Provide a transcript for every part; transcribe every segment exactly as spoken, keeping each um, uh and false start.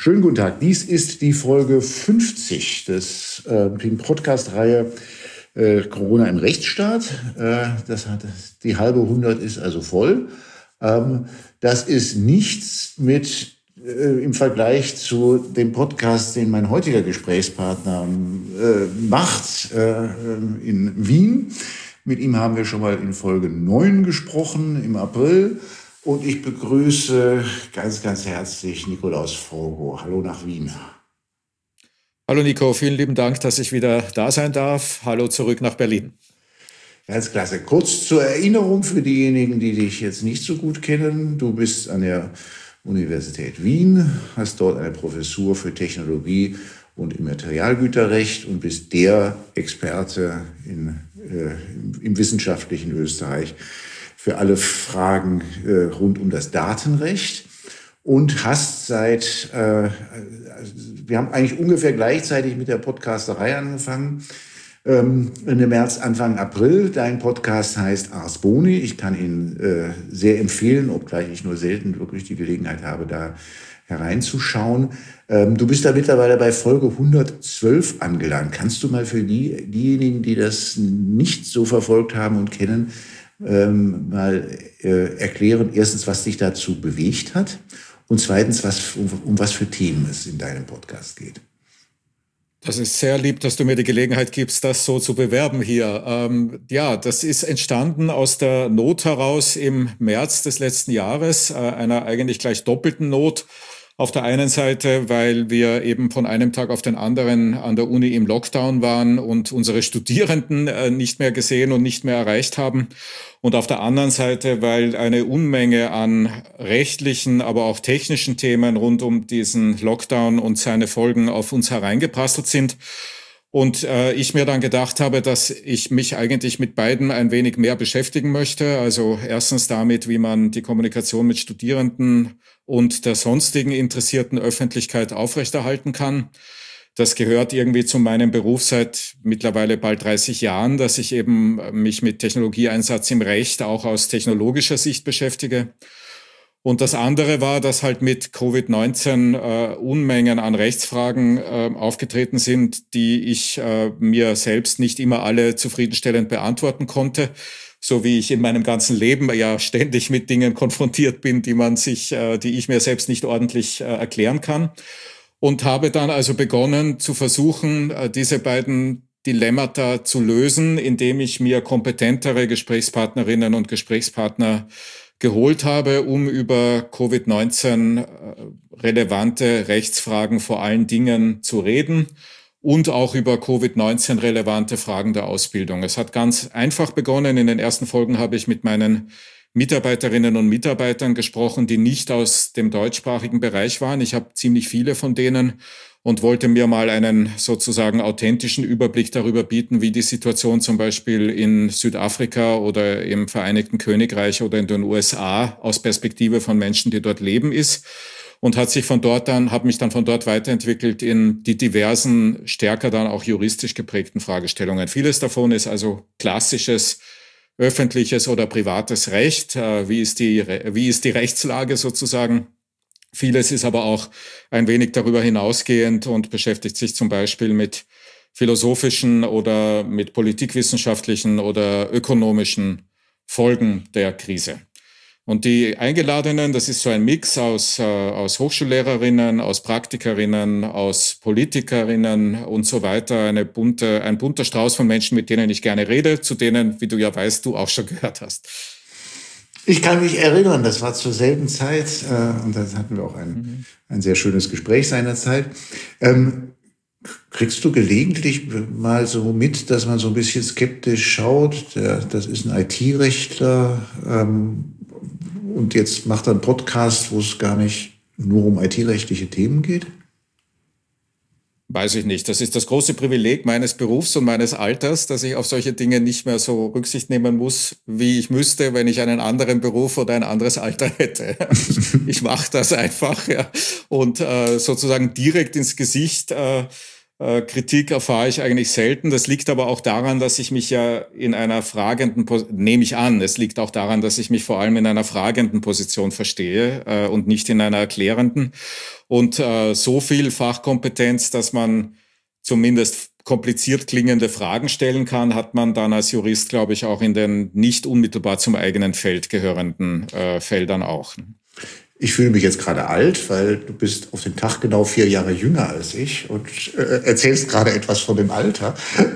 Schönen guten Tag. Dies ist die Folge fünfzig des äh, Podcast-Reihe äh, Corona im Rechtsstaat. Äh, das hat, die halbe hundert ist also voll. Ähm, das ist nichts mit äh, im Vergleich zu dem Podcast, den mein heutiger Gesprächspartner äh, macht äh, in Wien. Mit ihm haben wir schon mal in Folge neun gesprochen im April. Und ich begrüße ganz, ganz herzlich Nikolaus Frogo. Hallo nach Wien. Hallo Nico, vielen lieben Dank, dass ich wieder da sein darf. Hallo zurück nach Berlin. Ganz klasse. Kurz zur Erinnerung für diejenigen, die dich jetzt nicht so gut kennen. Du bist an der Universität Wien, hast dort eine Professur für Technologie und Immaterialgüterrecht und bist der Experte in, äh, im wissenschaftlichen Österreich für alle Fragen äh, rund um das Datenrecht und hast seit, äh, wir haben eigentlich ungefähr gleichzeitig mit der Podcasterei angefangen, ähm, Ende März, Anfang April. Dein Podcast heißt Ars Boni. Ich kann ihn äh, sehr empfehlen, obgleich ich nur selten wirklich die Gelegenheit habe, da hereinzuschauen. Ähm, du bist da mittlerweile bei Folge hundertzwölf angelangt. Kannst du mal für die, diejenigen, die das nicht so verfolgt haben und kennen, Ähm, mal äh, erklären, erstens, was dich dazu bewegt hat und zweitens, was, um, um was für Themen es in deinem Podcast geht. Das ist sehr lieb, dass du mir die Gelegenheit gibst, das so zu bewerben hier. Ähm, ja, das ist entstanden aus der Not heraus im März des letzten Jahres, äh, einer eigentlich gleich doppelten Not. Auf der einen Seite, weil wir eben von einem Tag auf den anderen an der Uni im Lockdown waren und unsere Studierenden äh, nicht mehr gesehen und nicht mehr erreicht haben. Und auf der anderen Seite, weil eine Unmenge an rechtlichen, aber auch technischen Themen rund um diesen Lockdown und seine Folgen auf uns hereingeprasselt sind. Und äh, ich mir dann gedacht habe, dass ich mich eigentlich mit beiden ein wenig mehr beschäftigen möchte. Also erstens damit, wie man die Kommunikation mit Studierenden und der sonstigen interessierten Öffentlichkeit aufrechterhalten kann. Das gehört irgendwie zu meinem Beruf seit mittlerweile bald dreißig Jahren, dass ich eben mich mit Technologieeinsatz im Recht auch aus technologischer Sicht beschäftige. Und das andere war, dass halt mit Covid neunzehn äh, Unmengen an Rechtsfragen äh, aufgetreten sind, die ich äh, mir selbst nicht immer alle zufriedenstellend beantworten konnte, so wie ich in meinem ganzen Leben ja ständig mit Dingen konfrontiert bin, die man sich, äh, die ich mir selbst nicht ordentlich äh, erklären kann. Und habe dann also begonnen zu versuchen, äh, diese beiden Dilemmata zu lösen, indem ich mir kompetentere Gesprächspartnerinnen und Gesprächspartner geholt habe, um über Covid neunzehn relevante Rechtsfragen vor allen Dingen zu reden und auch über Covid neunzehn relevante Fragen der Ausbildung. Es hat ganz einfach begonnen. In den ersten Folgen habe ich mit meinen Mitarbeiterinnen und Mitarbeitern gesprochen, die nicht aus dem deutschsprachigen Bereich waren. Ich habe ziemlich viele von denen und wollte mir mal einen sozusagen authentischen Überblick darüber bieten, wie die Situation zum Beispiel in Südafrika oder im Vereinigten Königreich oder in den U S A aus Perspektive von Menschen, die dort leben, ist. Und hat sich von dort dann, habe mich dann von dort weiterentwickelt in die diversen, stärker dann auch juristisch geprägten Fragestellungen. Vieles davon ist also klassisches öffentliches oder privates Recht. Wie ist die, wie ist die Rechtslage sozusagen? Vieles ist aber auch ein wenig darüber hinausgehend und beschäftigt sich zum Beispiel mit philosophischen oder mit politikwissenschaftlichen oder ökonomischen Folgen der Krise. Und die Eingeladenen, das ist so ein Mix aus, äh, aus Hochschullehrerinnen, aus Praktikerinnen, aus Politikerinnen und so weiter. Eine bunte, ein bunter Strauß von Menschen, mit denen ich gerne rede, zu denen, wie du ja weißt, du auch schon gehört hast. Ich kann mich erinnern, das war zur selben Zeit äh, und da hatten wir auch ein, mhm. ein sehr schönes Gespräch seinerzeit. Ähm, kriegst du gelegentlich mal so mit, dass man so ein bisschen skeptisch schaut? Der, das ist ein I T-Rechtler ähm, und jetzt macht er einen Podcast, wo es gar nicht nur um I T-rechtliche Themen geht? Weiß ich nicht. Das ist das große Privileg meines Berufs und meines Alters, dass ich auf solche Dinge nicht mehr so Rücksicht nehmen muss, wie ich müsste, wenn ich einen anderen Beruf oder ein anderes Alter hätte. Ich mache das einfach, ja. Und äh, sozusagen direkt ins Gesicht äh, Äh, Kritik erfahre ich eigentlich selten. Das liegt aber auch daran, dass ich mich ja in einer fragenden, nehme ich an, es liegt auch daran, dass ich mich vor allem in einer fragenden Position verstehe äh, und nicht in einer erklärenden. Und äh, so viel Fachkompetenz, dass man zumindest kompliziert klingende Fragen stellen kann, hat man dann als Jurist, glaube ich, auch in den nicht unmittelbar zum eigenen Feld gehörenden äh, Feldern auch. Ich fühle mich jetzt gerade alt, weil du bist auf den Tag genau vier Jahre jünger als ich und äh, erzählst gerade etwas von dem Alter.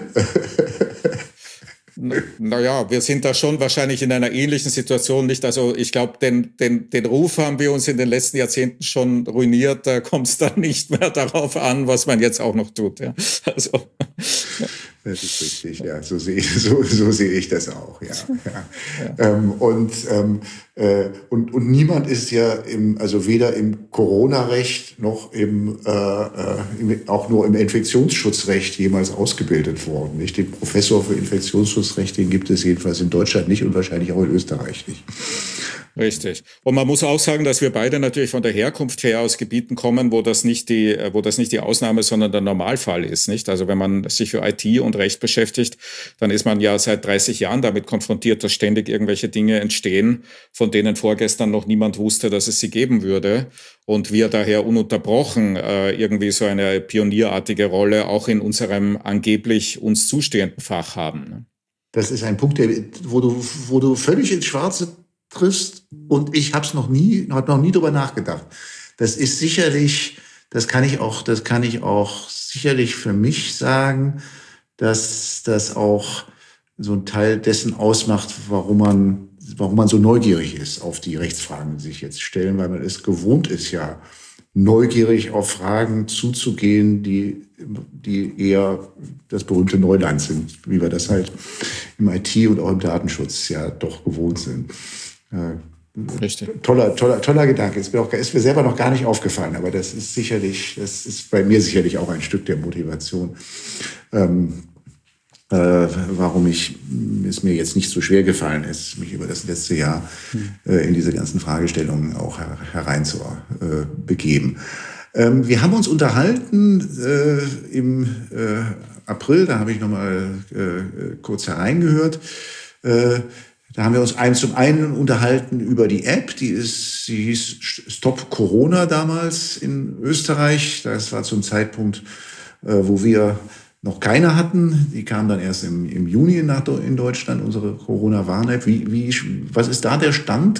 Naja, wir sind da schon wahrscheinlich in einer ähnlichen Situation, nicht? Also ich glaube, den, den, den Ruf haben wir uns in den letzten Jahrzehnten schon ruiniert. Da kommt es dann nicht mehr darauf an, was man jetzt auch noch tut. Ja. Also, ja. Das ist richtig, ja, so sehe ich, so, so sehe ich das auch, ja. ja. ja. Ähm, und, ähm, äh, und, und niemand ist ja im, also weder im Corona-Recht noch im, äh, äh, im, auch nur im Infektionsschutzrecht jemals ausgebildet worden. Nicht? Den Professor für Infektionsschutzrecht, den gibt es jedenfalls in Deutschland nicht und wahrscheinlich auch in Österreich nicht. Richtig. Und man muss auch sagen, dass wir beide natürlich von der Herkunft her aus Gebieten kommen, wo das nicht die, wo das nicht die Ausnahme, sondern der Normalfall ist, nicht? Also wenn man sich für I T und Recht beschäftigt, dann ist man ja seit dreißig Jahren damit konfrontiert, dass ständig irgendwelche Dinge entstehen, von denen vorgestern noch niemand wusste, dass es sie geben würde. Und wir daher ununterbrochen äh, irgendwie so eine pionierartige Rolle auch in unserem angeblich uns zustehenden Fach haben. Das ist ein Punkt, der, wo du, wo du völlig ins Schwarze triffst, und ich habe es noch nie, habe noch nie drüber nachgedacht. Das ist sicherlich, das kann ich auch, das kann ich auch sicherlich für mich sagen, dass das auch so ein Teil dessen ausmacht, warum man, warum man so neugierig ist auf die Rechtsfragen, die sich jetzt stellen, weil man es gewohnt ist, ja neugierig auf Fragen zuzugehen, die, die eher das berühmte Neuland sind, wie wir das halt im I T und auch im Datenschutz ja doch gewohnt sind. Richtig. Toller, toller, toller Gedanke. Ist mir, auch, ist mir selber noch gar nicht aufgefallen, aber das ist sicherlich, das ist bei mir sicherlich auch ein Stück der Motivation, ähm, äh, warum ich, es mir jetzt nicht so schwer gefallen ist, mich über das letzte Jahr äh, in diese ganzen Fragestellungen auch her, herein zu äh, begeben. Ähm, wir haben uns unterhalten äh, im äh, April, da habe ich noch mal äh, kurz hereingehört. Äh, Da haben wir uns ein, zum einen unterhalten über die App, die ist, die hieß Stop Corona damals in Österreich. Das war zum Zeitpunkt, äh, wo wir noch keine hatten. Die kam dann erst im, im Juni nach, in Deutschland, unsere Corona-Warn-App. Wie, wie, was ist da der Stand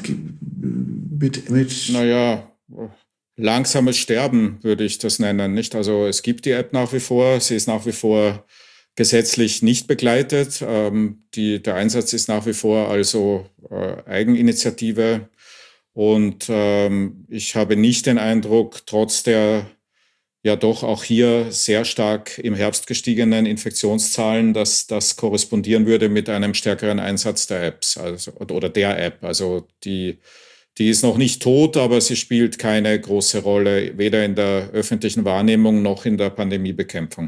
mit, mit? Naja, langsames Sterben würde ich das nennen, nicht? Also es gibt die App nach wie vor, sie ist nach wie vor gesetzlich nicht begleitet. Ähm, die, der Einsatz ist nach wie vor also äh, Eigeninitiative. Und ähm, ich habe nicht den Eindruck, trotz der ja doch auch hier sehr stark im Herbst gestiegenen Infektionszahlen, dass das korrespondieren würde mit einem stärkeren Einsatz der Apps also, oder der App. Also die, die ist noch nicht tot, aber sie spielt keine große Rolle, weder in der öffentlichen Wahrnehmung noch in der Pandemiebekämpfung.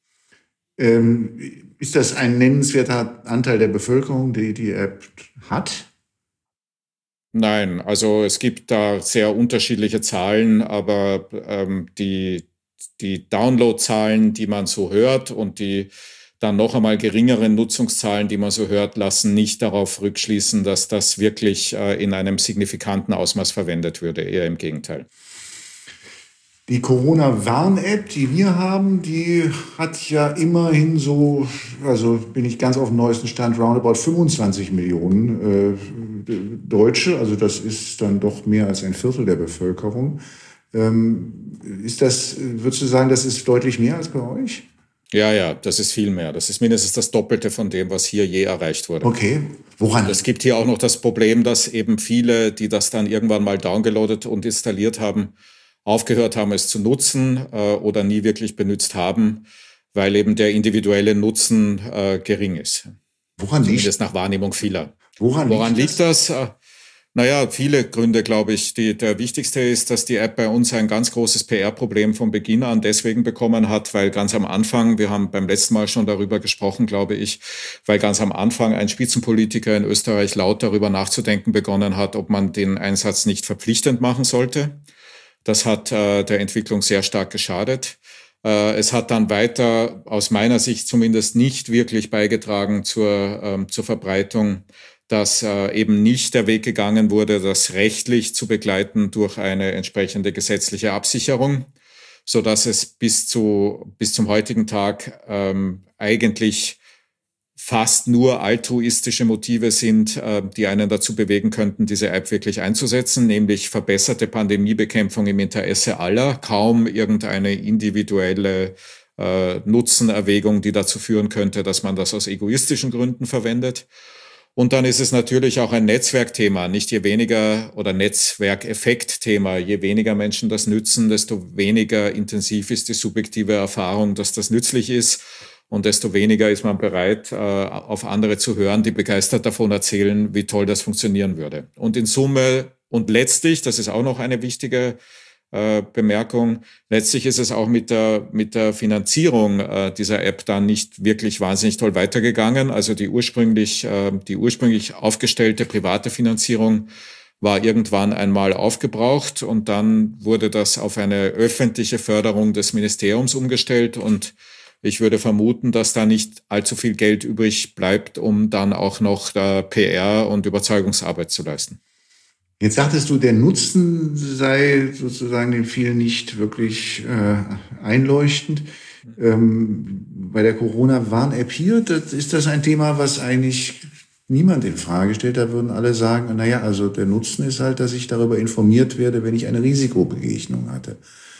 Ähm, ist das ein nennenswerter Anteil der Bevölkerung, die die App hat? Nein, also es gibt da sehr unterschiedliche Zahlen, aber ähm, die, die Downloadzahlen, die man so hört und die dann noch einmal geringeren Nutzungszahlen, die man so hört, lassen nicht darauf rückschließen, dass das wirklich äh, in einem signifikanten Ausmaß verwendet würde, eher im Gegenteil. Die Corona-Warn-App, die wir haben, die hat ja immerhin so, also bin ich ganz auf dem neuesten Stand, roundabout fünfundzwanzig Millionen äh, Deutsche. Also das ist dann doch mehr als ein Viertel der Bevölkerung. Ähm, ist das, würdest du sagen, das ist deutlich mehr als bei euch? Ja, ja, das ist viel mehr. Das ist mindestens das Doppelte von dem, was hier je erreicht wurde. Okay, woran? Es gibt hier auch noch das Problem, dass eben viele, die das dann irgendwann mal downgeloadet und installiert haben, aufgehört haben, es zu nutzen äh, oder nie wirklich benutzt haben, weil eben der individuelle Nutzen äh, gering ist. Woran liegt das? Nach Wahrnehmung vieler. Woran, Woran liegt das? liegt das? Äh, naja, viele Gründe, glaube ich. Die, der wichtigste ist, dass die App bei uns ein ganz großes P R-Problem von Beginn an deswegen bekommen hat, weil ganz am Anfang, wir haben beim letzten Mal schon darüber gesprochen, glaube ich, weil ganz am Anfang ein Spitzenpolitiker in Österreich laut darüber nachzudenken begonnen hat, ob man den Einsatz nicht verpflichtend machen sollte. Das hat äh, der Entwicklung sehr stark geschadet. Äh, es hat dann weiter, aus meiner Sicht zumindest, nicht wirklich beigetragen zur, ähm, zur Verbreitung, dass äh, eben nicht der Weg gegangen wurde, das rechtlich zu begleiten durch eine entsprechende gesetzliche Absicherung, so dass es bis zu, bis zum heutigen Tag ähm, eigentlich fast nur altruistische Motive sind, äh, die einen dazu bewegen könnten, diese App wirklich einzusetzen, nämlich verbesserte Pandemiebekämpfung im Interesse aller, kaum irgendeine individuelle äh, Nutzenerwägung, die dazu führen könnte, dass man das aus egoistischen Gründen verwendet. Und dann ist es natürlich auch ein Netzwerkthema, nicht je weniger oder Netzwerkeffektthema. Je weniger Menschen das nützen, desto weniger intensiv ist die subjektive Erfahrung, dass das nützlich ist. Und desto weniger ist man bereit, auf andere zu hören, die begeistert davon erzählen, wie toll das funktionieren würde. Und in Summe und letztlich, das ist auch noch eine wichtige äh, Bemerkung, letztlich ist es auch mit der, mit der Finanzierung äh, dieser App dann nicht wirklich wahnsinnig toll weitergegangen. Also die ursprünglich, äh, die ursprünglich aufgestellte private Finanzierung war irgendwann einmal aufgebraucht und dann wurde das auf eine öffentliche Förderung des Ministeriums umgestellt und ich würde vermuten, dass da nicht allzu viel Geld übrig bleibt, um dann auch noch äh, P R und Überzeugungsarbeit zu leisten. Jetzt sagtest du, der Nutzen sei sozusagen den vielen nicht wirklich äh, einleuchtend. Ähm, bei der Corona-Warn-App hier, das, ist das ein Thema, was eigentlich niemand in Frage stellt. Da würden alle sagen, naja, also der Nutzen ist halt, dass ich darüber informiert werde, wenn ich eine Risikobegegnung hatte.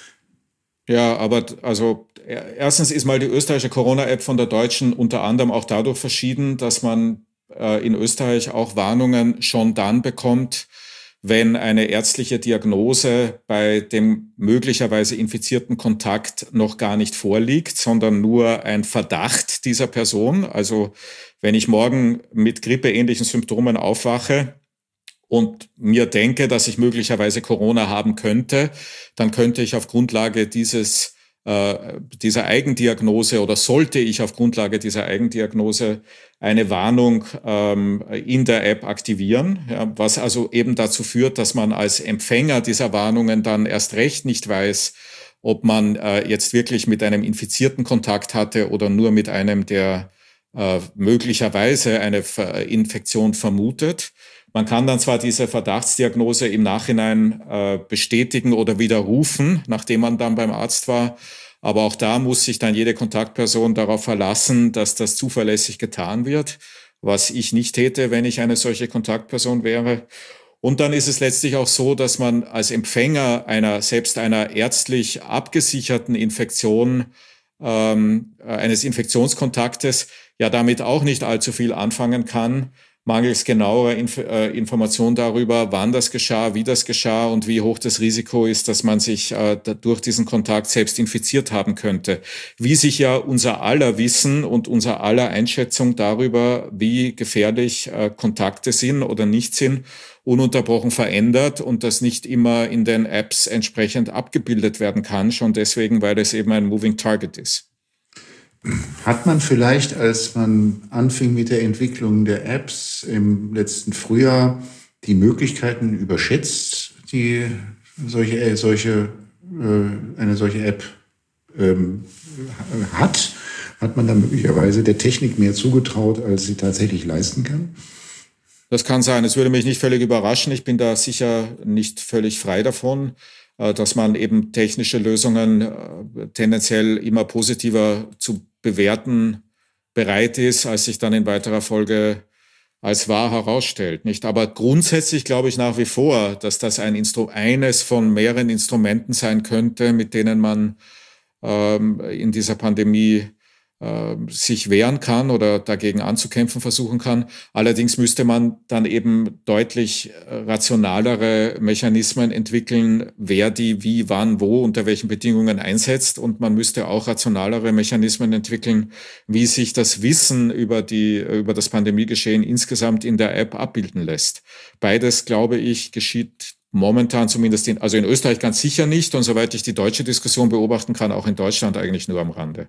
Ja, aber also erstens ist mal die österreichische Corona-App von der deutschen unter anderem auch dadurch verschieden, dass man äh, in Österreich auch Warnungen schon dann bekommt, wenn eine ärztliche Diagnose bei dem möglicherweise infizierten Kontakt noch gar nicht vorliegt, sondern nur ein Verdacht dieser Person. Also wenn ich morgen mit grippeähnlichen Symptomen aufwache und mir denke, dass ich möglicherweise Corona haben könnte, dann könnte ich auf Grundlage dieses äh, dieser Eigendiagnose oder sollte ich auf Grundlage dieser Eigendiagnose eine Warnung ähm, in der App aktivieren, ja, was also eben dazu führt, dass man als Empfänger dieser Warnungen dann erst recht nicht weiß, ob man äh, jetzt wirklich mit einem Infizierten Kontakt hatte oder nur mit einem, der äh, möglicherweise eine Infektion vermutet. Man kann dann zwar diese Verdachtsdiagnose im Nachhinein äh, bestätigen oder widerrufen, nachdem man dann beim Arzt war, aber auch da muss sich dann jede Kontaktperson darauf verlassen, dass das zuverlässig getan wird, was ich nicht täte, wenn ich eine solche Kontaktperson wäre. Und dann ist es letztlich auch so, dass man als Empfänger einer, selbst einer ärztlich abgesicherten Infektion, ähm, eines Infektionskontaktes, ja damit auch nicht allzu viel anfangen kann, mangels genauerer Inf- äh, Information darüber, wann das geschah, wie das geschah und wie hoch das Risiko ist, dass man sich äh, durch diesen Kontakt selbst infiziert haben könnte. Wie sich ja unser aller Wissen und unser aller Einschätzung darüber, wie gefährlich äh, Kontakte sind oder nicht sind, ununterbrochen verändert und das nicht immer in den Apps entsprechend abgebildet werden kann, schon deswegen, weil es eben ein Moving Target ist. Hat man vielleicht, als man anfing mit der Entwicklung der Apps im letzten Frühjahr, die Möglichkeiten überschätzt, die solche, solche, äh, eine solche App ähm, hat? Hat man da möglicherweise der Technik mehr zugetraut, als sie tatsächlich leisten kann? Das kann sein. Es würde mich nicht völlig überraschen. Ich bin da sicher nicht völlig frei davon, dass man eben technische Lösungen tendenziell immer positiver zu bewerten bereit ist, als sich dann in weiterer Folge als wahr herausstellt. Nicht? Aber grundsätzlich glaube ich nach wie vor, dass das ein Instru- eines von mehreren Instrumenten sein könnte, mit denen man ähm, in dieser Pandemie sich wehren kann oder dagegen anzukämpfen versuchen kann. Allerdings müsste man dann eben deutlich rationalere Mechanismen entwickeln, wer die wie, wann, wo, unter welchen Bedingungen einsetzt. Und man müsste auch rationalere Mechanismen entwickeln, wie sich das Wissen über die, über das Pandemiegeschehen insgesamt in der App abbilden lässt. Beides, glaube ich, geschieht momentan zumindest in, also in Österreich ganz sicher nicht. Und soweit ich die deutsche Diskussion beobachten kann, auch in Deutschland eigentlich nur am Rande.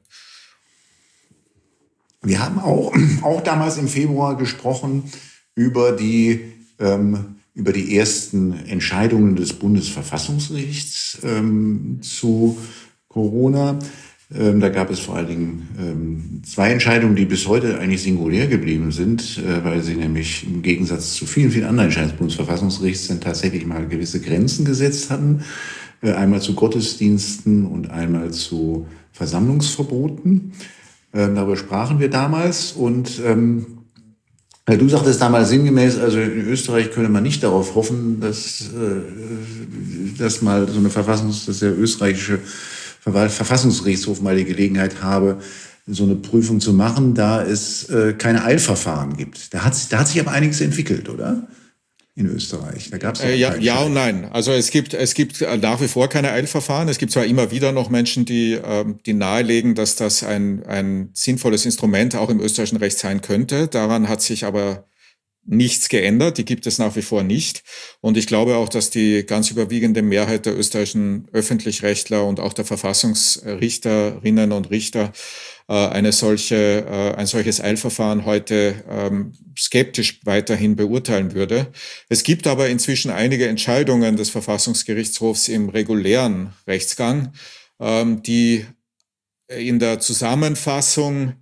Wir haben auch, auch damals im Februar gesprochen über die, ähm, über die ersten Entscheidungen des Bundesverfassungsgerichts ähm, zu Corona. Ähm, da gab es vor allen Dingen ähm, zwei Entscheidungen, die bis heute eigentlich singulär geblieben sind, äh, weil sie nämlich im Gegensatz zu vielen, vielen anderen Entscheidungen des Bundesverfassungsgerichts dann tatsächlich mal gewisse Grenzen gesetzt hatten. Äh, einmal zu Gottesdiensten und einmal zu Versammlungsverboten. Ähm, darüber sprachen wir damals und ähm, du sagtest damals sinngemäß, also in Österreich könne man nicht darauf hoffen, dass, äh, dass mal so eine Verfassungs-, dass der österreichische Verfassungsgerichtshof mal die Gelegenheit habe, so eine Prüfung zu machen, da es äh, keine Eilverfahren gibt. Da hat, da hat sich aber einiges entwickelt, oder? In Österreich. Da gab es äh, ja, ja und nein. Also es gibt es gibt nach wie vor keine Eilverfahren. Es gibt zwar immer wieder noch Menschen, die ähm, die nahelegen, dass das ein ein sinnvolles Instrument auch im österreichischen Recht sein könnte. Daran hat sich aber nichts geändert, die gibt es nach wie vor nicht. Und ich glaube auch, dass die ganz überwiegende Mehrheit der österreichischen Öffentlichrechtler und auch der Verfassungsrichterinnen und Richter äh, eine solche, äh, ein solches Eilverfahren heute ähm, skeptisch weiterhin beurteilen würde. Es gibt aber inzwischen einige Entscheidungen des Verfassungsgerichtshofs im regulären Rechtsgang, ähm, die in der Zusammenfassung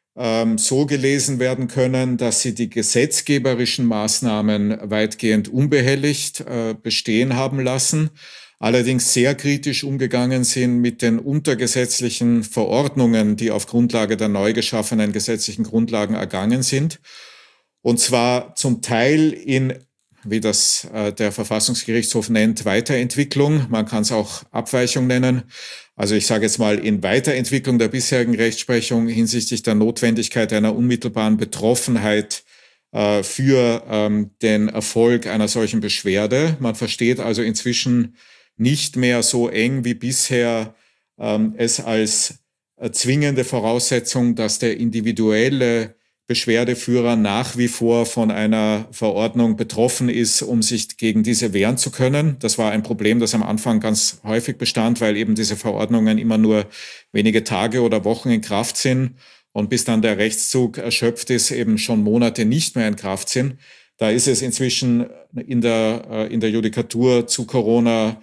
so gelesen werden können, dass sie die gesetzgeberischen Maßnahmen weitgehend unbehelligt äh, bestehen haben lassen, allerdings sehr kritisch umgegangen sind mit den untergesetzlichen Verordnungen, die auf Grundlage der neu geschaffenen gesetzlichen Grundlagen ergangen sind. Und zwar zum Teil in, wie das äh, der Verfassungsgerichtshof nennt, Weiterentwicklung. Man kann es auch Abweichung nennen. Also ich sage jetzt mal in Weiterentwicklung der bisherigen Rechtsprechung hinsichtlich der Notwendigkeit einer unmittelbaren Betroffenheit äh, für ähm, den Erfolg einer solchen Beschwerde. Man versteht also inzwischen nicht mehr so eng wie bisher ähm, es als äh, zwingende Voraussetzung, dass der individuelle Beschwerdeführer nach wie vor von einer Verordnung betroffen ist, um sich gegen diese wehren zu können. Das war ein Problem, das am Anfang ganz häufig bestand, weil eben diese Verordnungen immer nur wenige Tage oder Wochen in Kraft sind und bis dann der Rechtszug erschöpft ist, eben schon Monate nicht mehr in Kraft sind. Da ist es inzwischen in der, in der Judikatur zu Corona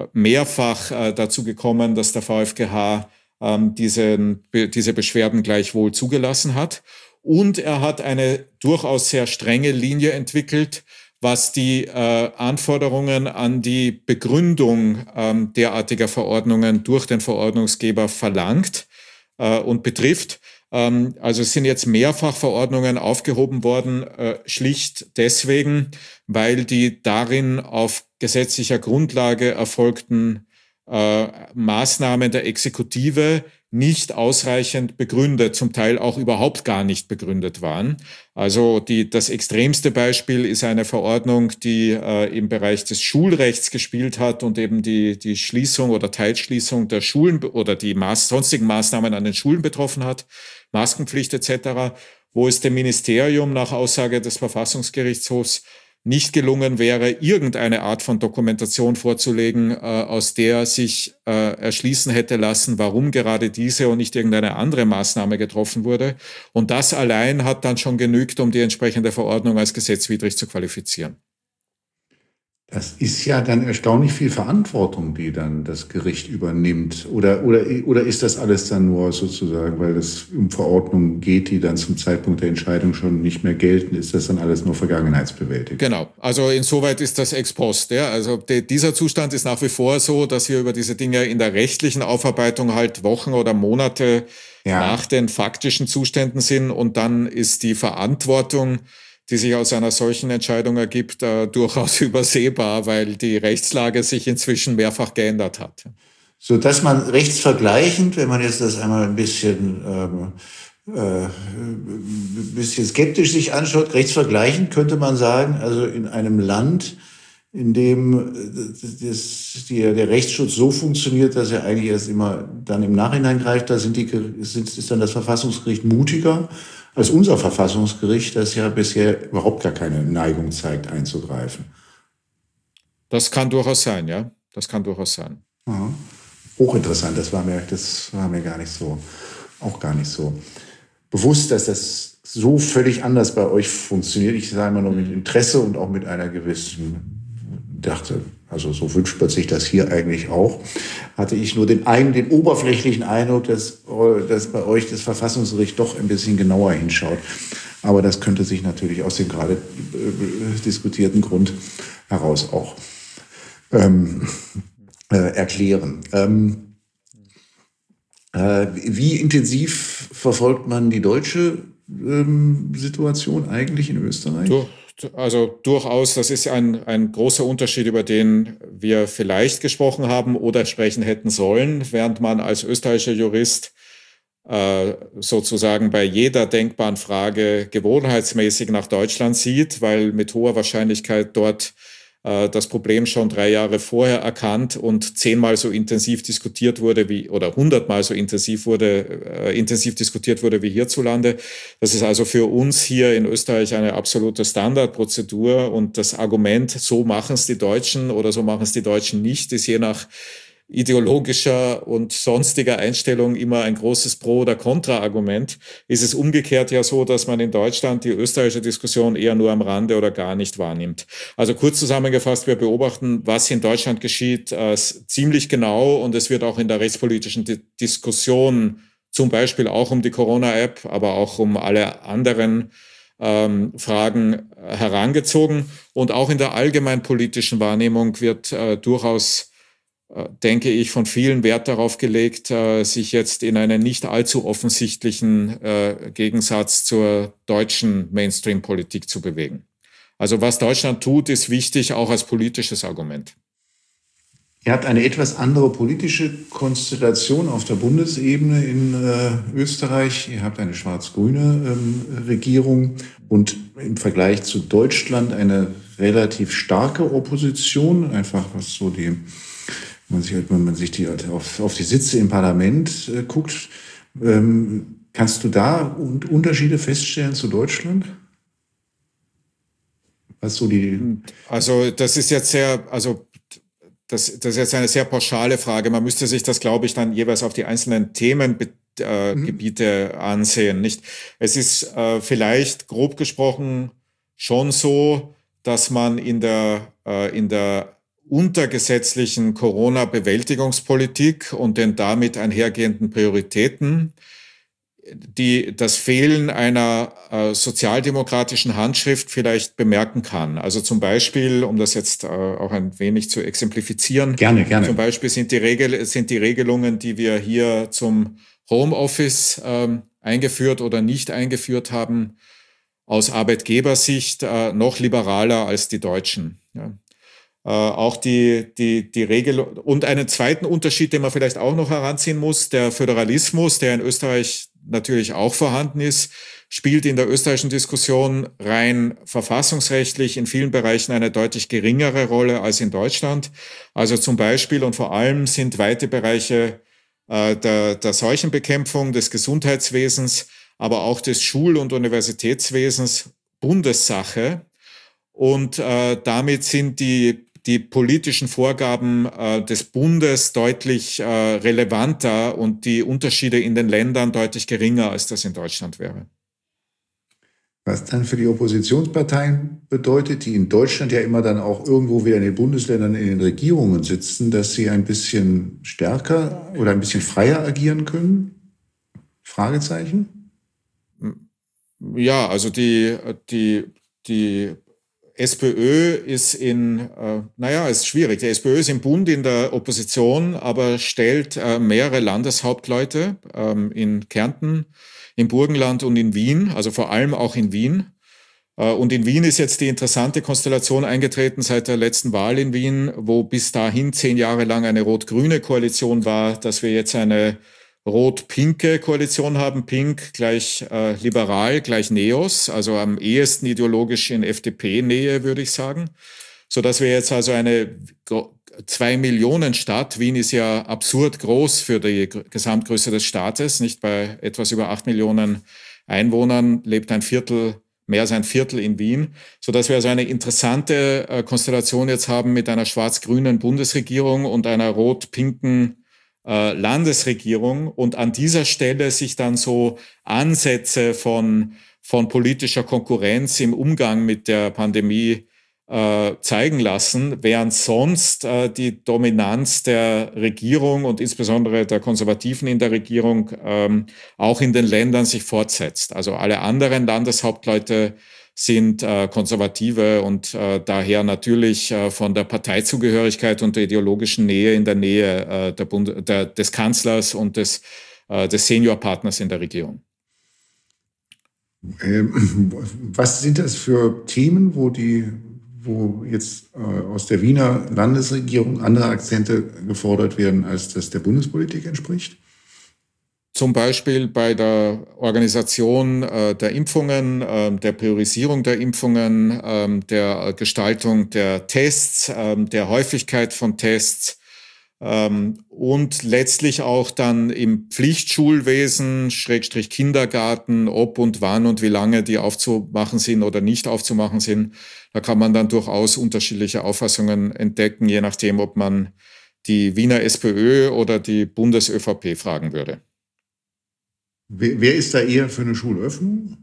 mehrfach dazu gekommen, dass der VfGH diesen, diese Beschwerden gleichwohl zugelassen hat. Und er hat eine durchaus sehr strenge Linie entwickelt, was die äh, Anforderungen an die Begründung ähm, derartiger Verordnungen durch den Verordnungsgeber verlangt äh, und betrifft. Ähm, also es sind jetzt mehrfach Verordnungen aufgehoben worden, äh, schlicht deswegen, weil die darin auf gesetzlicher Grundlage erfolgten äh, Maßnahmen der Exekutive nicht ausreichend begründet, zum Teil auch überhaupt gar nicht begründet waren. Also die, das extremste Beispiel ist eine Verordnung, die äh, im Bereich des Schulrechts gespielt hat und eben die, die Schließung oder Teilschließung der Schulen oder die Maß, sonstigen Maßnahmen an den Schulen betroffen hat, Maskenpflicht et cetera, wo es dem Ministerium nach Aussage des Verfassungsgerichtshofs nicht gelungen wäre, irgendeine Art von Dokumentation vorzulegen, äh, aus der sich äh, erschließen hätte lassen, warum gerade diese und nicht irgendeine andere Maßnahme getroffen wurde. Und das allein hat dann schon genügt, um die entsprechende Verordnung als gesetzwidrig zu qualifizieren. Das ist ja dann erstaunlich viel Verantwortung, die dann das Gericht übernimmt. Oder, oder, oder ist das alles dann nur sozusagen, weil es um Verordnungen geht, die dann zum Zeitpunkt der Entscheidung schon nicht mehr gelten, ist das dann alles nur Vergangenheitsbewältigung? Genau, also insoweit ist das ex post. Ja. Also de, dieser Zustand ist nach wie vor so, dass wir über diese Dinge in der rechtlichen Aufarbeitung halt Wochen oder Monate ja. nach den faktischen Zuständen sind und dann ist die Verantwortung, die sich aus einer solchen Entscheidung ergibt, äh, durchaus übersehbar, weil die Rechtslage sich inzwischen mehrfach geändert hat. So dass man rechtsvergleichend, wenn man jetzt das einmal ein bisschen, ähm, äh, ein bisschen skeptisch sich anschaut, rechtsvergleichend könnte man sagen, also in einem Land, in dem das, die, der Rechtsschutz so funktioniert, dass er eigentlich erst immer dann im Nachhinein greift, da sind die, sind, ist dann das Verfassungsgericht mutiger als unser Verfassungsgericht, das ja bisher überhaupt gar keine Neigung zeigt, einzugreifen. Das kann durchaus sein, ja. Das kann durchaus sein. Aha. Hochinteressant, das war mir, das war mir gar nicht so, auch gar nicht so bewusst, dass das so völlig anders bei euch funktioniert. Ich sage mal nur mit Interesse und auch mit einer gewissen, dachte, also so wünscht man sich das hier eigentlich auch, hatte ich nur den einen, den oberflächlichen Eindruck, dass dass bei euch das Verfassungsgericht doch ein bisschen genauer hinschaut. Aber das könnte sich natürlich aus dem gerade äh, diskutierten Grund heraus auch ähm, äh, erklären. Ähm, äh, wie intensiv verfolgt man die deutsche ähm, Situation eigentlich in Österreich? Du, also durchaus, das ist ein, ein großer Unterschied, über den wir vielleicht gesprochen haben oder sprechen hätten sollen, während man als österreichischer Jurist äh, sozusagen bei jeder denkbaren Frage gewohnheitsmäßig nach Deutschland sieht, weil mit hoher Wahrscheinlichkeit dort äh, das Problem schon drei Jahre vorher erkannt und zehnmal so intensiv diskutiert wurde wie oder hundertmal so intensiv wurde, äh, intensiv diskutiert wurde wie hierzulande. Das ist also für uns hier in Österreich eine absolute Standardprozedur und das Argument, so machen es die Deutschen oder so machen es die Deutschen nicht, ist je nach ideologischer und sonstiger Einstellung immer ein großes Pro- oder Kontra-Argument, ist es umgekehrt ja so, dass man in Deutschland die österreichische Diskussion eher nur am Rande oder gar nicht wahrnimmt. Also kurz zusammengefasst, wir beobachten, was in Deutschland geschieht, äh, ziemlich genau und es wird auch in der rechtspolitischen Di- Diskussion zum Beispiel auch um die Corona-App, aber auch um alle anderen ähm, Fragen herangezogen und auch in der allgemeinpolitischen Wahrnehmung wird äh, durchaus denke ich, von vielen Wert darauf gelegt, sich jetzt in einen nicht allzu offensichtlichen Gegensatz zur deutschen Mainstream-Politik zu bewegen. Also was Deutschland tut, ist wichtig, auch als politisches Argument. Ihr habt eine etwas andere politische Konstellation auf der Bundesebene in äh, Österreich. Ihr habt eine schwarz-grüne ähm, Regierung und im Vergleich zu Deutschland eine relativ starke Opposition, einfach was so die Wenn man sich, wenn man sich die, auf, auf die Sitze im Parlament äh, guckt, ähm, kannst du da Unterschiede feststellen zu Deutschland? Was so die also das ist jetzt sehr, also das, das ist jetzt eine sehr pauschale Frage. Man müsste sich das, glaube ich, dann jeweils auf die einzelnen Themengebiete mhm. ansehen. Nicht? Es ist äh, vielleicht grob gesprochen schon so, dass man in der, äh, in der untergesetzlichen Corona-Bewältigungspolitik und den damit einhergehenden Prioritäten die das Fehlen einer äh, sozialdemokratischen Handschrift vielleicht bemerken kann. Also zum Beispiel, um das jetzt äh, auch ein wenig zu exemplifizieren, gerne, gerne. Zum Beispiel sind die, Regel, sind die Regelungen, die wir hier zum Homeoffice ähm, eingeführt oder nicht eingeführt haben, aus Arbeitgebersicht äh, noch liberaler als die deutschen. Ja. Äh, auch die, die, die Regel und einen zweiten Unterschied, den man vielleicht auch noch heranziehen muss, der Föderalismus, der in Österreich natürlich auch vorhanden ist, spielt in der österreichischen Diskussion rein verfassungsrechtlich in vielen Bereichen eine deutlich geringere Rolle als in Deutschland. Also zum Beispiel und vor allem sind weite Bereiche äh, der, der Seuchenbekämpfung, des Gesundheitswesens, aber auch des Schul- und Universitätswesens Bundessache. Und äh, damit sind die die politischen Vorgaben äh, des Bundes deutlich äh, relevanter und die Unterschiede in den Ländern deutlich geringer, als das in Deutschland wäre. Was dann für die Oppositionsparteien bedeutet, die in Deutschland ja immer dann auch irgendwo wieder in den Bundesländern in den Regierungen sitzen, dass sie ein bisschen stärker oder ein bisschen freier agieren können? Fragezeichen? Ja, also die, die, die SPÖ ist in, äh, naja, ist schwierig. Die SPÖ ist im Bund in der Opposition, aber stellt äh, mehrere Landeshauptleute ähm, in Kärnten, im Burgenland und in Wien, also vor allem auch in Wien. Äh, und in Wien ist jetzt die interessante Konstellation eingetreten seit der letzten Wahl in Wien, wo bis dahin zehn Jahre lang eine rot-grüne Koalition war, dass wir jetzt eine rot-pinke Koalition haben, pink gleich äh, liberal, gleich Neos, also am ehesten ideologisch in F D P-Nähe, würde ich sagen. So dass wir jetzt also eine zwei Millionen Stadt, Wien ist ja absurd groß für die Gesamtgröße des Staates, nicht bei etwas über acht Millionen Einwohnern lebt ein Viertel, mehr als ein Viertel in Wien, so dass wir also eine interessante äh, Konstellation jetzt haben mit einer schwarz-grünen Bundesregierung und einer rot-pinken Landesregierung und an dieser Stelle sich dann so Ansätze von, von politischer Konkurrenz im Umgang mit der Pandemie äh, zeigen lassen, während sonst äh, die Dominanz der Regierung und insbesondere der Konservativen in der Regierung ähm, auch in den Ländern sich fortsetzt. Also alle anderen Landeshauptleute sind äh, Konservative und äh, daher natürlich äh, von der Parteizugehörigkeit und der ideologischen Nähe in der Nähe äh, der Bund der, des Kanzlers und des, äh, des Seniorpartners in der Regierung. Ähm, was sind das für Themen, wo die, wo jetzt äh, aus der Wiener Landesregierung andere Akzente gefordert werden, als das der Bundespolitik entspricht? Zum Beispiel bei der Organisation äh, der Impfungen, äh, der Priorisierung der Impfungen, äh, der Gestaltung der Tests, äh, der Häufigkeit von Tests ähm, und letztlich auch dann im Pflichtschulwesen, Schrägstrich Kindergarten, ob und wann und wie lange die aufzumachen sind oder nicht aufzumachen sind. Da kann man dann durchaus unterschiedliche Auffassungen entdecken, je nachdem, ob man die Wiener SPÖ oder die Bundes-ÖVP fragen würde. Wer, wer ist da eher für eine Schulöffnung?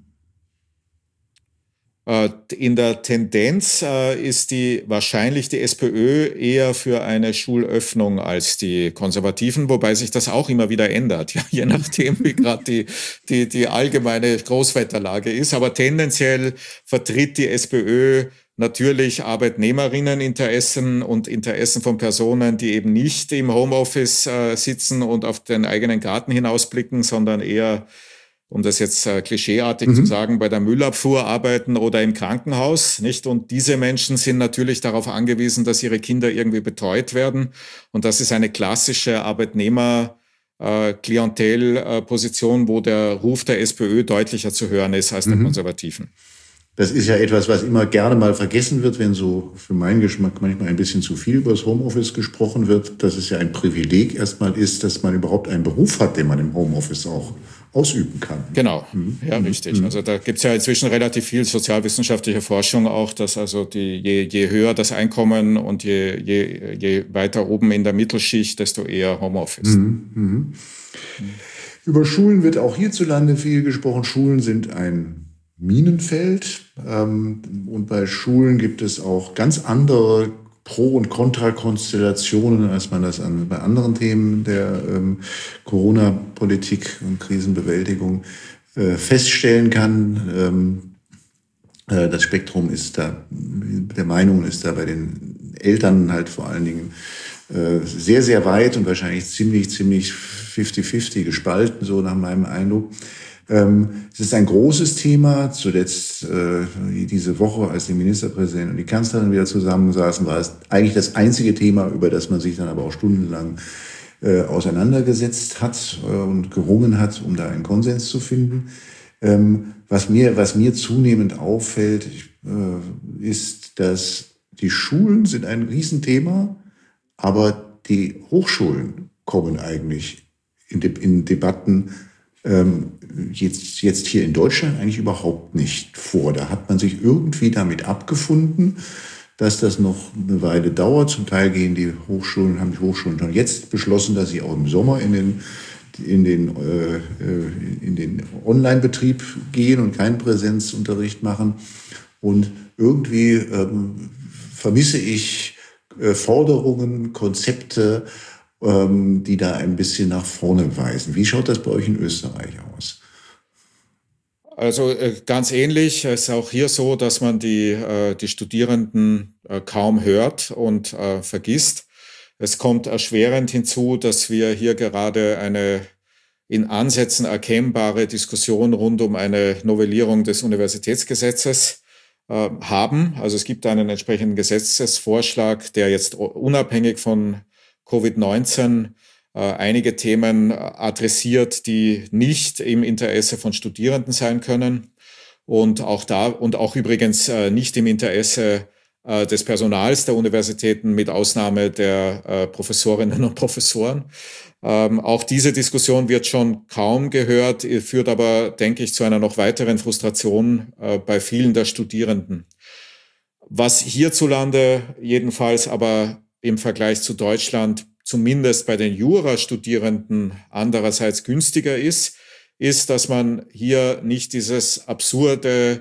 In der Tendenz ist die wahrscheinlich die SPÖ eher für eine Schulöffnung als die Konservativen, wobei sich das auch immer wieder ändert, ja, je nachdem, wie gerade die, die, die allgemeine Großwetterlage ist. Aber tendenziell vertritt die SPÖ natürlich Arbeitnehmerinneninteressen und Interessen von Personen, die eben nicht im Homeoffice äh, sitzen und auf den eigenen Garten hinausblicken, sondern eher, um das jetzt äh, klischeeartig mhm. zu sagen, bei der Müllabfuhr arbeiten oder im Krankenhaus, nicht? Und diese Menschen sind natürlich darauf angewiesen, dass ihre Kinder irgendwie betreut werden. Und das ist eine klassische Arbeitnehmer-Klientel-Position, äh, wo der Ruf der SPÖ deutlicher zu hören ist als mhm. der Konservativen. Das ist ja etwas, was immer gerne mal vergessen wird, wenn so für meinen Geschmack manchmal ein bisschen zu viel über das Homeoffice gesprochen wird, dass es ja ein Privileg erstmal ist, dass man überhaupt einen Beruf hat, den man im Homeoffice auch ausüben kann. Genau, mhm. ja, richtig. Mhm. Also da gibt es ja inzwischen relativ viel sozialwissenschaftliche Forschung auch, dass also die, je, je höher das Einkommen und je, je, je weiter oben in der Mittelschicht, desto eher Homeoffice. Mhm. Mhm. Mhm. Über Schulen wird auch hierzulande viel gesprochen. Schulen sind ein Minenfeld. Und bei Schulen gibt es auch ganz andere Pro- und Kontrakonstellationen, als man das an, bei anderen Themen der ähm, Corona-Politik und Krisenbewältigung äh, feststellen kann. Ähm, äh, das Spektrum ist da, der Meinung ist da bei den Eltern halt vor allen Dingen äh, sehr, sehr weit und wahrscheinlich ziemlich, ziemlich fifty fifty gespalten, so nach meinem Eindruck. Es ist ein großes Thema. Zuletzt äh, diese Woche, als die Ministerpräsidentin und die Kanzlerin wieder zusammensaßen, war es eigentlich das einzige Thema, über das man sich dann aber auch stundenlang äh, auseinandergesetzt hat äh, und gerungen hat, um da einen Konsens zu finden. Ähm, was mir, was mir zunehmend auffällt, äh, ist, dass die Schulen sind ein Riesenthema, aber die Hochschulen kommen eigentlich in, De- in Debatten ähm, jetzt, jetzt hier in Deutschland eigentlich überhaupt nicht vor. Da hat man sich irgendwie damit abgefunden, dass das noch eine Weile dauert. Zum Teil gehen die Hochschulen, haben die Hochschulen schon jetzt beschlossen, dass sie auch im Sommer in den, in den, äh, in den Online-Betrieb gehen und keinen Präsenzunterricht machen. Und irgendwie ähm, vermisse ich äh, Forderungen, Konzepte, die da ein bisschen nach vorne weisen. Wie schaut das bei euch in Österreich aus? Also ganz ähnlich. Es ist auch hier so, dass man die, die Studierenden kaum hört und vergisst. Es kommt erschwerend hinzu, dass wir hier gerade eine in Ansätzen erkennbare Diskussion rund um eine Novellierung des Universitätsgesetzes haben. Also es gibt einen entsprechenden Gesetzesvorschlag, der jetzt unabhängig von Covid neunzehn äh, einige Themen adressiert, die nicht im Interesse von Studierenden sein können und auch da und auch übrigens äh, nicht im Interesse äh, des Personals der Universitäten mit Ausnahme der äh, Professorinnen und Professoren. Ähm, auch diese Diskussion wird schon kaum gehört, führt aber, denke ich, zu einer noch weiteren Frustration äh, bei vielen der Studierenden. Was hierzulande jedenfalls aber im Vergleich zu Deutschland zumindest bei den Jurastudierenden andererseits günstiger ist, ist, dass man hier nicht dieses absurde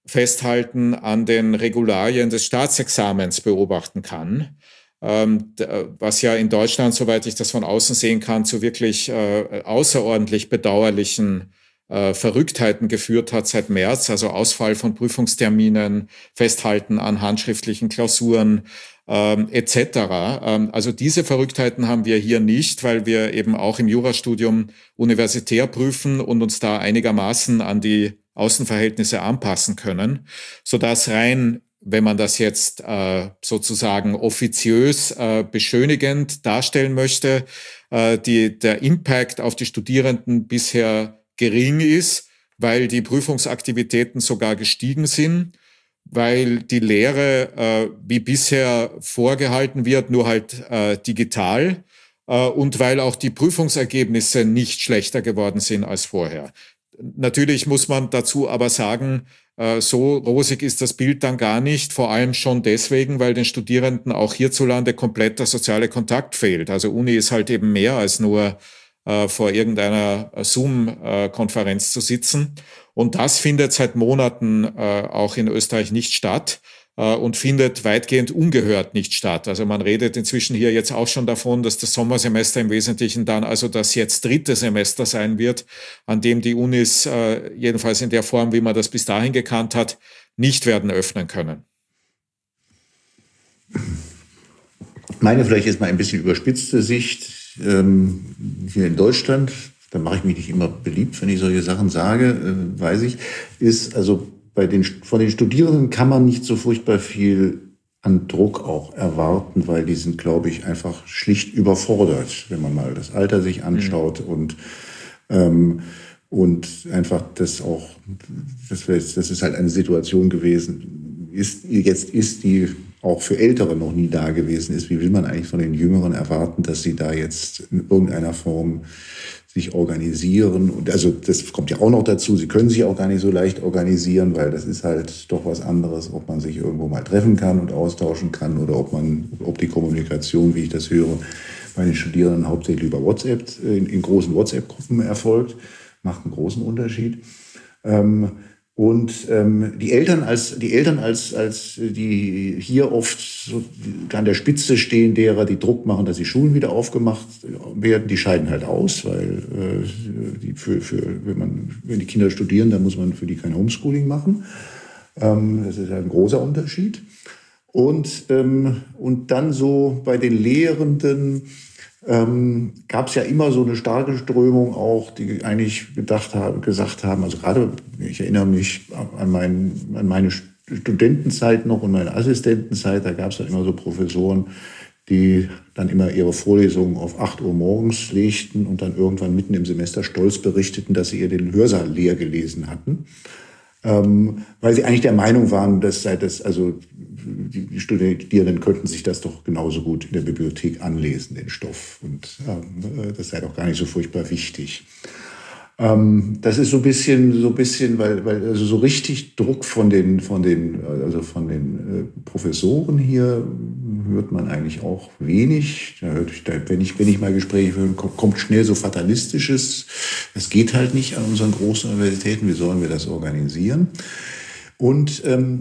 Festhalten an den Regularien des Staatsexamens beobachten kann, ähm, was ja in Deutschland, soweit ich das von außen sehen kann, zu wirklich äh, außerordentlich bedauerlichen äh, Verrücktheiten geführt hat seit März, also Ausfall von Prüfungsterminen, Festhalten an handschriftlichen Klausuren, ähm, et cetera. Ähm, also diese Verrücktheiten haben wir hier nicht, weil wir eben auch im Jurastudium universitär prüfen und uns da einigermaßen an die Außenverhältnisse anpassen können, sodass rein, wenn man das jetzt äh, sozusagen offiziös äh, beschönigend darstellen möchte, äh, die, der Impact auf die Studierenden bisher gering ist, weil die Prüfungsaktivitäten sogar gestiegen sind, weil die Lehre äh, wie bisher vorgehalten wird, nur halt äh, digital äh, und weil auch die Prüfungsergebnisse nicht schlechter geworden sind als vorher. Natürlich muss man dazu aber sagen, äh, so rosig ist das Bild dann gar nicht, vor allem schon deswegen, weil den Studierenden auch hierzulande komplett der soziale Kontakt fehlt. Also Uni ist halt eben mehr als nur äh, vor irgendeiner Zoom-Konferenz zu sitzen. Und das findet seit Monaten äh, auch in Österreich nicht statt äh, und findet weitgehend ungehört nicht statt. Also man redet inzwischen hier jetzt auch schon davon, dass das Sommersemester im Wesentlichen dann also das jetzt dritte Semester sein wird, an dem die Unis, äh, jedenfalls in der Form, wie man das bis dahin gekannt hat, nicht werden öffnen können. Meine vielleicht jetzt mal ein bisschen überspitzte Sicht ähm, hier in Deutschland, da mache ich mich nicht immer beliebt, wenn ich solche Sachen sage, äh, weiß ich, ist also bei den, von den Studierenden kann man nicht so furchtbar viel an Druck auch erwarten, weil die sind, glaube ich, einfach schlicht überfordert, wenn man mal das Alter sich anschaut mhm. und, ähm, und einfach das auch, das, das ist halt eine Situation gewesen, ist, jetzt ist, die auch für Ältere noch nie da gewesen ist. Wie will man eigentlich von den Jüngeren erwarten, dass sie da jetzt in irgendeiner Form sich organisieren? Und also das kommt ja auch noch dazu, sie können sich auch gar nicht so leicht organisieren, weil das ist halt doch was anderes, ob man sich irgendwo mal treffen kann und austauschen kann oder ob man, ob die Kommunikation, wie ich das höre, bei den Studierenden hauptsächlich über WhatsApp, in, in großen WhatsApp-Gruppen erfolgt, macht einen großen Unterschied. Ähm, Und ähm, die Eltern als die Eltern als als die hier oft so an der Spitze stehen, derer die Druck machen, dass die Schulen wieder aufgemacht werden, die scheiden halt aus, weil äh, die für für wenn man wenn die Kinder studieren, dann muss man für die kein Homeschooling machen. Ähm, das ist halt ein großer Unterschied. Und ähm, und dann so bei den Lehrenden Ähm, gab es ja immer so eine starke Strömung auch, die eigentlich gedacht haben, gesagt haben, also gerade, ich erinnere mich an, mein, an meine Studentenzeit noch und meine Assistentenzeit, da gab es ja immer so Professoren, die dann immer ihre Vorlesungen auf acht Uhr morgens legten und dann irgendwann mitten im Semester stolz berichteten, dass sie ihr den Hörsaal leer gelesen hatten. Ähm, weil sie eigentlich der Meinung waren, dass sei das, also die Studierenden könnten sich das doch genauso gut in der Bibliothek anlesen, den Stoff. Und ähm, das sei doch gar nicht so furchtbar wichtig. Ähm, das ist so ein bisschen, so ein bisschen, weil, weil also so richtig Druck von den, von den, also von den äh, Professoren hier hört man eigentlich auch wenig. Da hört ich, da, wenn ich, wenn ich mal Gespräche höre, kommt schnell so Fatalistisches. Es geht halt nicht an unseren großen Universitäten. Wie sollen wir das organisieren? Und ähm,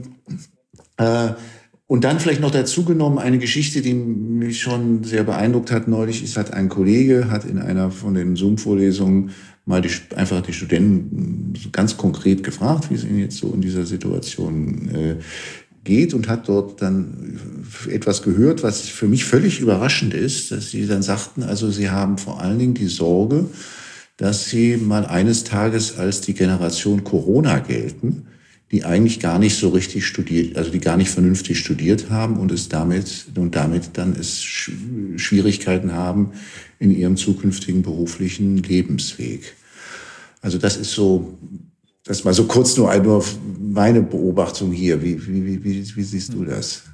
äh, Und dann vielleicht noch dazu genommen eine Geschichte, die mich schon sehr beeindruckt hat neulich. Es hat ein Kollege, hat in einer von den Zoom-Vorlesungen mal die, einfach die Studenten ganz konkret gefragt, wie es ihnen jetzt so in dieser Situation äh, geht und hat dort dann etwas gehört, was für mich völlig überraschend ist, dass sie dann sagten, also sie haben vor allen Dingen die Sorge, dass sie mal eines Tages als die Generation Corona gelten, die eigentlich gar nicht so richtig studiert, also die gar nicht vernünftig studiert haben und es damit und damit dann es Schwierigkeiten haben in ihrem zukünftigen beruflichen Lebensweg. Also das ist so, das mal so kurz nur, nur meine Beobachtung hier. Wie, wie, wie, wie siehst du das?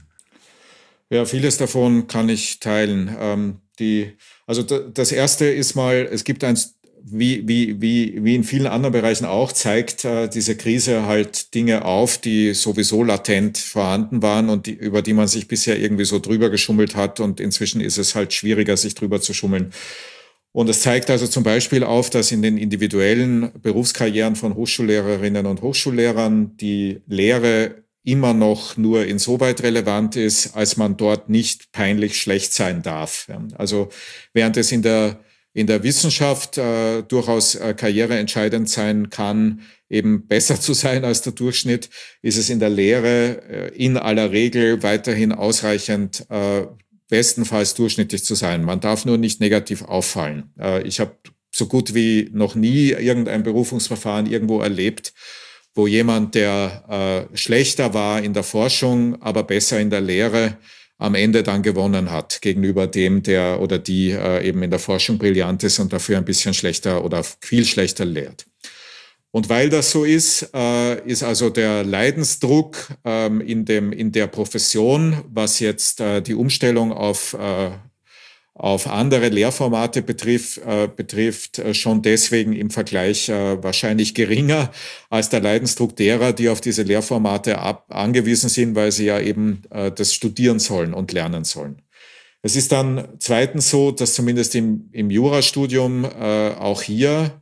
Ja, vieles davon kann ich teilen. Ähm, die, also das erste ist mal, es gibt ein Wie, wie, wie, wie in vielen anderen Bereichen auch, zeigt äh, diese Krise halt Dinge auf, die sowieso latent vorhanden waren und die, über die man sich bisher irgendwie so drüber geschummelt hat. Und inzwischen ist es halt schwieriger, sich drüber zu schummeln. Und es zeigt also zum Beispiel auf, dass in den individuellen Berufskarrieren von Hochschullehrerinnen und Hochschullehrern die Lehre immer noch nur insoweit relevant ist, als man dort nicht peinlich schlecht sein darf. Also während es in der, in der Wissenschaft äh, durchaus äh, karriereentscheidend sein kann, eben besser zu sein als der Durchschnitt, ist es in der Lehre äh, in aller Regel weiterhin ausreichend, äh, bestenfalls durchschnittlich zu sein. Man darf nur nicht negativ auffallen. Äh, ich habe so gut wie noch nie irgendein Berufungsverfahren irgendwo erlebt, wo jemand, der äh, schlechter war in der Forschung, aber besser in der Lehre, am Ende dann gewonnen hat gegenüber dem, der oder die äh, eben in der Forschung brillant ist und dafür ein bisschen schlechter oder viel schlechter lehrt. Und weil das so ist, äh, ist also der Leidensdruck ähm, in dem in der Profession, was jetzt äh, die Umstellung auf äh, auf andere Lehrformate betrifft, äh, betrifft äh, schon deswegen im Vergleich äh, wahrscheinlich geringer als der Leidensdruck derer, die auf diese Lehrformate ab, angewiesen sind, weil sie ja eben äh, das studieren sollen und lernen sollen. Es ist dann zweitens so, dass zumindest im, im Jurastudium äh, auch hier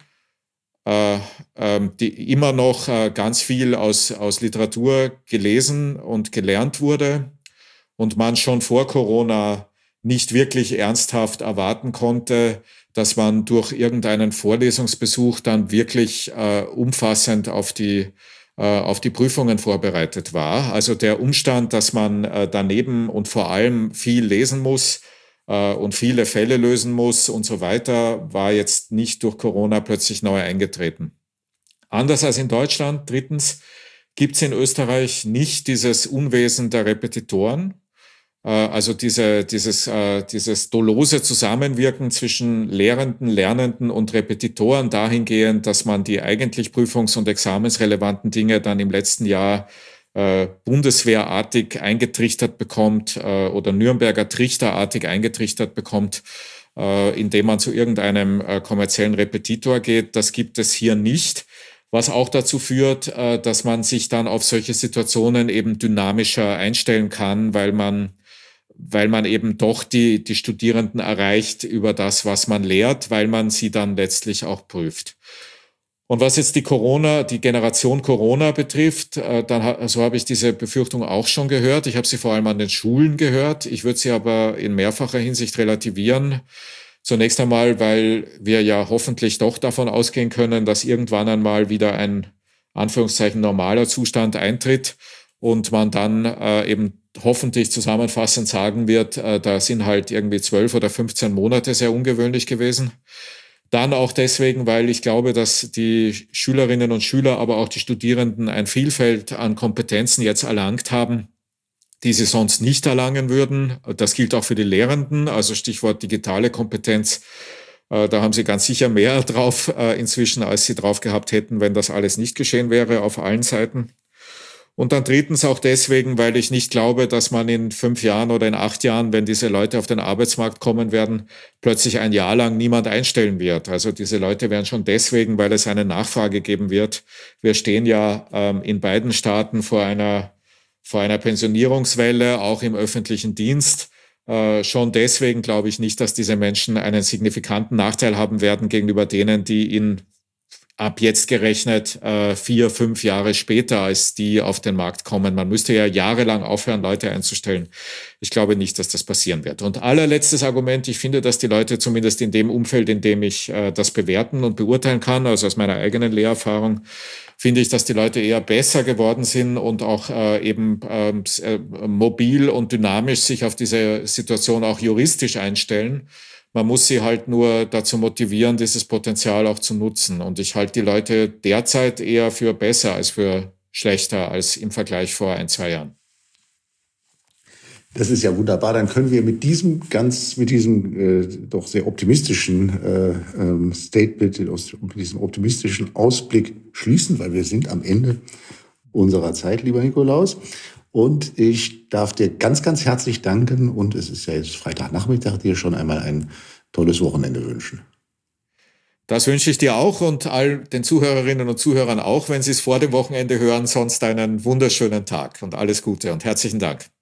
äh, äh, die immer noch äh, ganz viel aus, aus Literatur gelesen und gelernt wurde und man schon vor Corona nicht wirklich ernsthaft erwarten konnte, dass man durch irgendeinen Vorlesungsbesuch dann wirklich äh, umfassend auf die, äh, auf die Prüfungen vorbereitet war. Also der Umstand, dass man äh, daneben und vor allem viel lesen muss äh, und viele Fälle lösen muss und so weiter, war jetzt nicht durch Corona plötzlich neu eingetreten. Anders als in Deutschland, drittens, gibt es in Österreich nicht dieses Unwesen der Repetitoren. Also diese, dieses, äh, dieses dolose Zusammenwirken zwischen Lehrenden, Lernenden und Repetitoren dahingehend, dass man die eigentlich prüfungs- und examensrelevanten Dinge dann im letzten Jahr äh, bundeswehrartig eingetrichtert bekommt äh, oder Nürnberger Trichterartig eingetrichtert bekommt, äh, indem man zu irgendeinem äh, kommerziellen Repetitor geht. Das gibt es hier nicht. Was auch dazu führt, äh, dass man sich dann auf solche Situationen eben dynamischer einstellen kann, weil man weil man eben doch die, die Studierenden erreicht über das, was man lehrt, weil man sie dann letztlich auch prüft. Und was jetzt die Corona, die Generation Corona betrifft, äh, dann so habe ich diese Befürchtung auch schon gehört. Ich habe sie vor allem an den Schulen gehört. Ich würde sie aber in mehrfacher Hinsicht relativieren. Zunächst einmal, weil wir ja hoffentlich doch davon ausgehen können, dass irgendwann einmal wieder ein Anführungszeichen normaler Zustand eintritt und man dann äh, eben hoffentlich zusammenfassend sagen wird, äh, da sind halt irgendwie zwölf oder fünfzehn Monate sehr ungewöhnlich gewesen. Dann auch deswegen, weil ich glaube, dass die Schülerinnen und Schüler, aber auch die Studierenden ein Vielfalt an Kompetenzen jetzt erlangt haben, die sie sonst nicht erlangen würden. Das gilt auch für die Lehrenden, also Stichwort digitale Kompetenz. Äh, da haben sie ganz sicher mehr drauf äh, inzwischen, als sie drauf gehabt hätten, wenn das alles nicht geschehen wäre auf allen Seiten. Und dann drittens auch deswegen, weil ich nicht glaube, dass man in fünf Jahren oder in acht Jahren, wenn diese Leute auf den Arbeitsmarkt kommen werden, plötzlich ein Jahr lang niemand einstellen wird. Also diese Leute werden schon deswegen, weil es eine Nachfrage geben wird. Wir stehen ja ähm, in beiden Staaten vor einer, vor einer Pensionierungswelle, auch im öffentlichen Dienst. Äh, schon deswegen glaube ich nicht, dass diese Menschen einen signifikanten Nachteil haben werden gegenüber denen, die in ab jetzt gerechnet äh, vier, fünf Jahre später, als die auf den Markt kommen. Man müsste ja jahrelang aufhören, Leute einzustellen. Ich glaube nicht, dass das passieren wird. Und allerletztes Argument, ich finde, dass die Leute zumindest in dem Umfeld, in dem ich äh, das bewerten und beurteilen kann, also aus meiner eigenen Lehrerfahrung, finde ich, dass die Leute eher besser geworden sind und auch äh, eben äh, mobil und dynamisch sich auf diese Situation auch juristisch einstellen. Man muss sie halt nur dazu motivieren, dieses Potenzial auch zu nutzen. Und ich halte die Leute derzeit eher für besser als für schlechter als im Vergleich vor ein, zwei Jahren. Das ist ja wunderbar. Dann können wir mit diesem ganz, mit diesem äh, doch sehr optimistischen äh, ähm, Statement, mit diesem optimistischen Ausblick schließen, weil wir sind am Ende unserer Zeit, lieber Nikolaus. Und ich darf dir ganz, ganz herzlich danken. Und es ist ja jetzt Freitagnachmittag, dir schon einmal ein tolles Wochenende wünschen. Das wünsche ich dir auch und all den Zuhörerinnen und Zuhörern auch, wenn sie es vor dem Wochenende hören. Sonst einen wunderschönen Tag und alles Gute und herzlichen Dank.